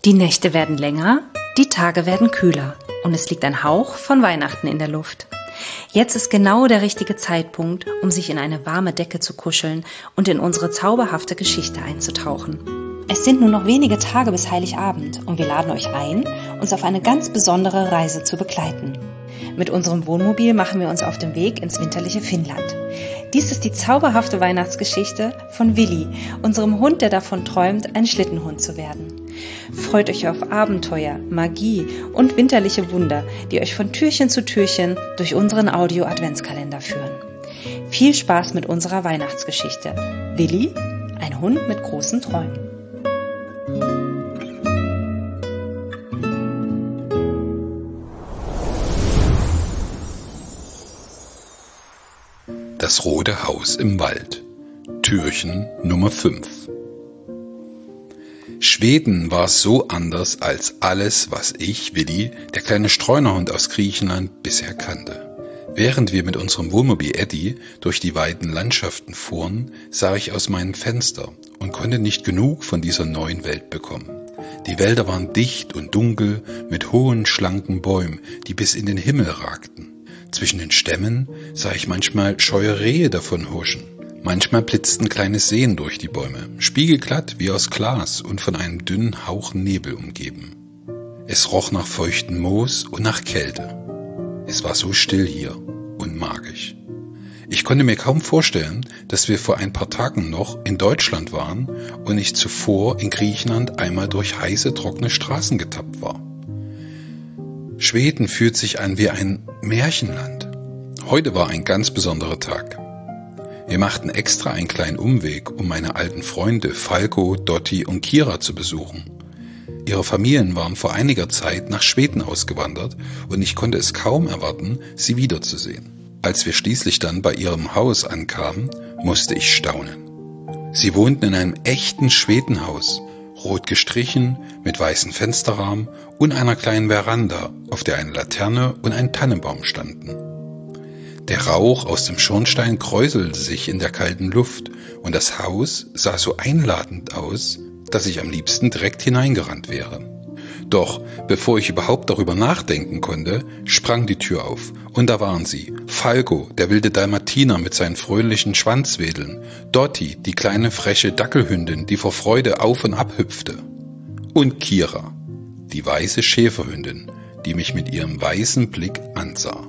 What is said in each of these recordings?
Die Nächte werden länger, die Tage werden kühler und es liegt ein Hauch von Weihnachten in der Luft. Jetzt ist genau der richtige Zeitpunkt, um sich in eine warme Decke zu kuscheln und in unsere zauberhafte Geschichte einzutauchen. Es sind nur noch wenige Tage bis Heiligabend und wir laden euch ein, uns auf eine ganz besondere Reise zu begleiten. Mit unserem Wohnmobil machen wir uns auf den Weg ins winterliche Finnland. Dies ist die zauberhafte Weihnachtsgeschichte von Willi, unserem Hund, der davon träumt, ein Schlittenhund zu werden. Freut euch auf Abenteuer, Magie und winterliche Wunder, die euch von Türchen zu Türchen durch unseren Audio-Adventskalender führen. Viel Spaß mit unserer Weihnachtsgeschichte. Willi, ein Hund mit großen Träumen. Das Rote Haus im Wald. Türchen Nummer 5. Schweden war so anders als alles, was ich, Willi, der kleine Streunerhund aus Griechenland, bisher kannte. Während wir mit unserem Wohnmobil Eddie durch die weiten Landschaften fuhren, sah ich aus meinem Fenster und konnte nicht genug von dieser neuen Welt bekommen. Die Wälder waren dicht und dunkel mit hohen, schlanken Bäumen, die bis in den Himmel ragten. Zwischen den Stämmen sah ich manchmal scheue Rehe davon huschen. Manchmal blitzten kleine Seen durch die Bäume, spiegelglatt wie aus Glas und von einem dünnen Hauch Nebel umgeben. Es roch nach feuchtem Moos und nach Kälte. Es war so still hier und magisch. Ich konnte mir kaum vorstellen, dass wir vor ein paar Tagen noch in Deutschland waren und ich zuvor in Griechenland einmal durch heiße, trockene Straßen getappt war. Schweden fühlt sich an wie ein Märchenland. Heute war ein ganz besonderer Tag. Wir machten extra einen kleinen Umweg, um meine alten Freunde Falco, Dotti und Kira zu besuchen. Ihre Familien waren vor einiger Zeit nach Schweden ausgewandert und ich konnte es kaum erwarten, sie wiederzusehen. Als wir schließlich dann bei ihrem Haus ankamen, musste ich staunen. Sie wohnten in einem echten Schwedenhaus, rot gestrichen, mit weißen Fensterrahmen und einer kleinen Veranda, auf der eine Laterne und ein Tannenbaum standen. Der Rauch aus dem Schornstein kräuselte sich in der kalten Luft und das Haus sah so einladend aus, dass ich am liebsten direkt hineingerannt wäre. Doch bevor ich überhaupt darüber nachdenken konnte, sprang die Tür auf und da waren sie. Falco, der wilde Dalmatiner mit seinen fröhlichen Schwanzwedeln, Dotti, die kleine freche Dackelhündin, die vor Freude auf und ab hüpfte, und Kira, die weiße Schäferhündin, die mich mit ihrem weißen Blick ansah.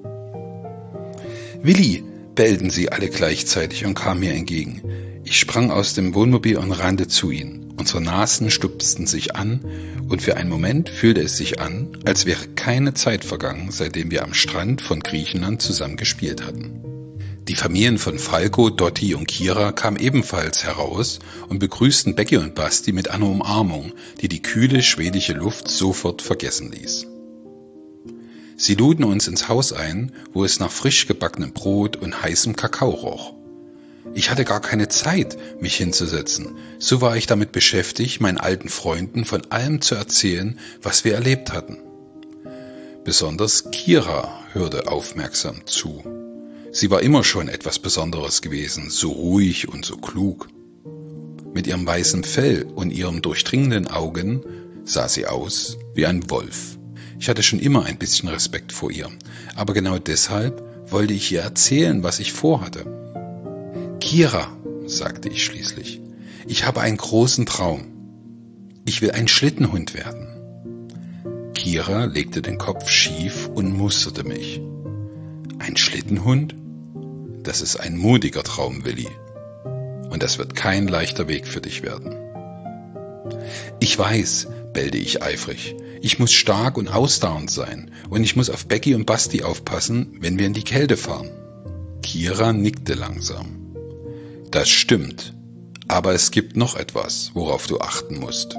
Willi, bellten sie alle gleichzeitig und kamen mir entgegen. Ich sprang aus dem Wohnmobil und rannte zu ihnen. Unsere Nasen stupsten sich an und für einen Moment fühlte es sich an, als wäre keine Zeit vergangen, seitdem wir am Strand von Griechenland zusammen gespielt hatten. Die Familien von Falco, Dotti und Kira kamen ebenfalls heraus und begrüßten Becky und Basti mit einer Umarmung, die die kühle schwedische Luft sofort vergessen ließ. Sie luden uns ins Haus ein, wo es nach frisch gebackenem Brot und heißem Kakao roch. Ich hatte gar keine Zeit, mich hinzusetzen. So war ich damit beschäftigt, meinen alten Freunden von allem zu erzählen, was wir erlebt hatten. Besonders Kira hörte aufmerksam zu. Sie war immer schon etwas Besonderes gewesen, so ruhig und so klug. Mit ihrem weißen Fell und ihren durchdringenden Augen sah sie aus wie ein Wolf. Ich hatte schon immer ein bisschen Respekt vor ihr, aber genau deshalb wollte ich ihr erzählen, was ich vorhatte. Kira, sagte ich schließlich, ich habe einen großen Traum. Ich will ein Schlittenhund werden. Kira legte den Kopf schief und musterte mich. Ein Schlittenhund? Das ist ein mutiger Traum, Willi. Und das wird kein leichter Weg für dich werden. Ich weiß, bellte ich eifrig. Ich muss stark und ausdauernd sein und ich muss auf Becky und Basti aufpassen, wenn wir in die Kälte fahren. Kira nickte langsam. Das stimmt, aber es gibt noch etwas, worauf du achten musst.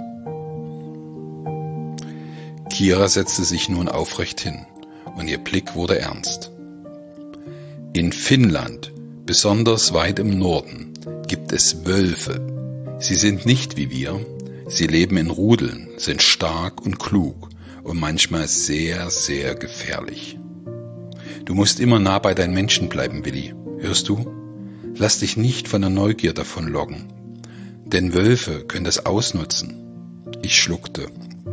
Kira setzte sich nun aufrecht hin und ihr Blick wurde ernst. In Finnland, besonders weit im Norden, gibt es Wölfe. Sie sind nicht wie wir. Sie leben in Rudeln, sind stark und klug und manchmal sehr, sehr gefährlich. Du musst immer nah bei deinen Menschen bleiben, Willi. Hörst du? Lass dich nicht von der Neugier davonlocken, denn Wölfe können das ausnutzen. Ich schluckte.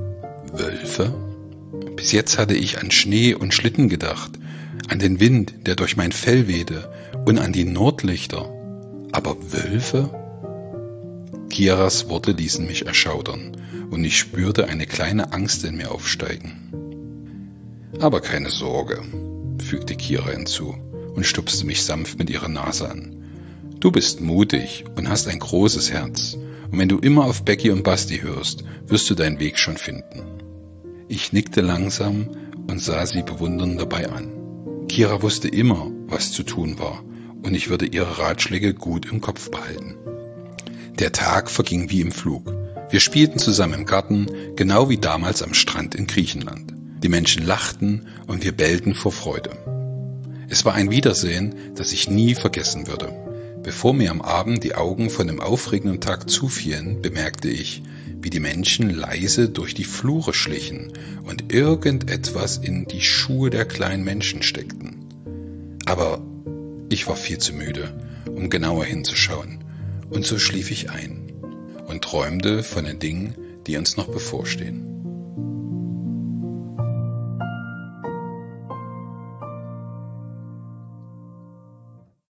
Wölfe? Bis jetzt hatte ich an Schnee und Schlitten gedacht, an den Wind, der durch mein Fell wehte, und an die Nordlichter. Aber Wölfe? Kiras Worte ließen mich erschaudern, und ich spürte eine kleine Angst in mir aufsteigen. Aber keine Sorge, fügte Kira hinzu und stupste mich sanft mit ihrer Nase an. Du bist mutig und hast ein großes Herz, und wenn du immer auf Becky und Basti hörst, wirst du deinen Weg schon finden. Ich nickte langsam und sah sie bewundernd dabei an. Kira wusste immer, was zu tun war, und ich würde ihre Ratschläge gut im Kopf behalten. Der Tag verging wie im Flug. Wir spielten zusammen im Garten, genau wie damals am Strand in Griechenland. Die Menschen lachten und wir bellten vor Freude. Es war ein Wiedersehen, das ich nie vergessen würde. Bevor mir am Abend die Augen von dem aufregenden Tag zufielen, bemerkte ich, wie die Menschen leise durch die Flure schlichen und irgendetwas in die Schuhe der kleinen Menschen steckten. Aber ich war viel zu müde, um genauer hinzuschauen, und so schlief ich ein und träumte von den Dingen, die uns noch bevorstehen.